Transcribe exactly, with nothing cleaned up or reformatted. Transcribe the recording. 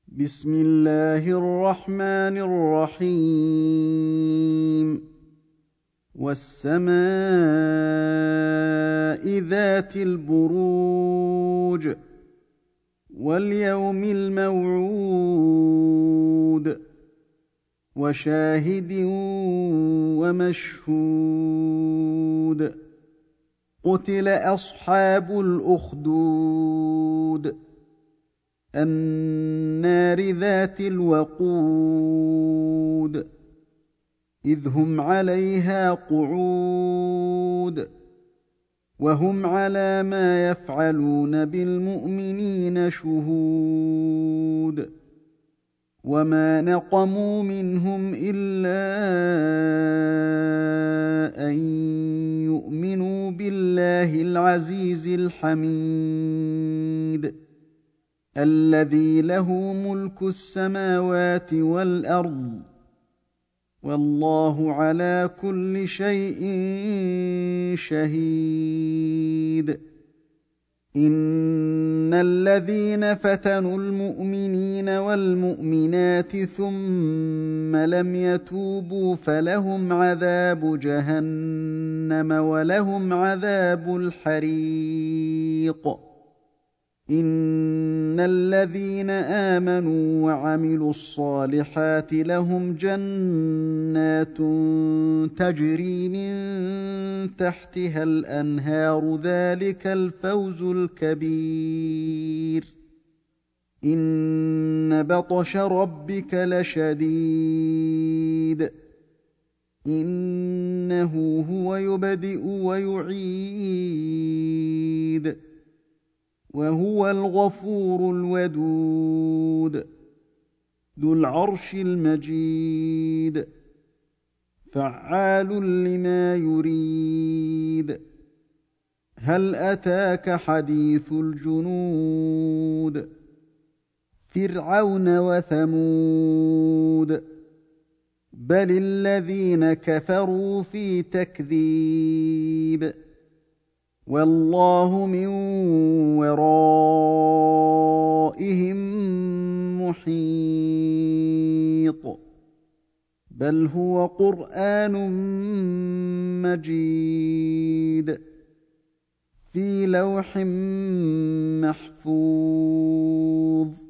بسم الله الرحمن الرحيم والسماء ذات البروج واليوم الموعود وشاهد ومشهود قتل أصحاب الأخدود النار ذات الوقود إذ هم عليها قعود وهم على ما يفعلون بالمؤمنين شهود وما نقموا منهم إلا أن يؤمنوا بالله العزيز الحميد الذي له ملك السماوات والأرض والله على كل شيء شهيد إن الذين فتنوا المؤمنين والمؤمنات ثم لم يتوبوا فلهم عذاب جهنم ولهم عذاب الحريق إن الذين آمنوا وعملوا الصالحات لهم جنات تجري من تحتها الأنهار ذلك الفوز الكبير إن بطش ربك لشديد إنه هو يبدئ ويعيد وهو الغفور الودود ذو العرش المجيد فعال لما يريد هل أتاك حديث الجنود فرعون وثمود بل الذين كفروا في تكذيب والله من ورائهم محيط بل هو قرآن مجيد في لوح محفوظ